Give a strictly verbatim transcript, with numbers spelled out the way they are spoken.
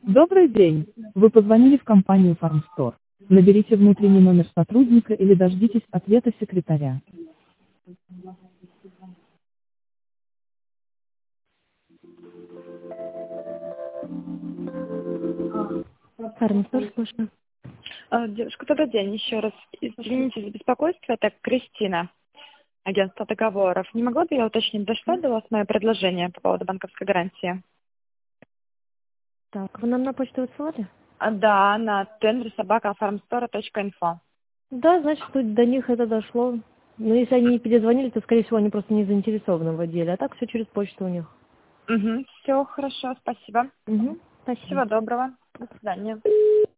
Добрый день. Вы позвонили в компанию Farmstore. Наберите внутренний номер сотрудника или дождитесь ответа секретаря. Farmstore, слушаю. А, Девушка, добрый день еще раз. Извините за беспокойство, это Кристина, агентство договоров. Не могла бы я уточнить, дошло до вас мое предложение по поводу банковской гарантии? Так, вы нам на почту высылали? А, Да, на тендер собака фармстора точка инфо. Да, значит, тут до них это дошло. Но если они не перезвонили, то, скорее всего, они просто не заинтересованы в отделе. А так все через почту у них. Угу, все хорошо, спасибо. Угу, спасибо. Всего доброго. До свидания.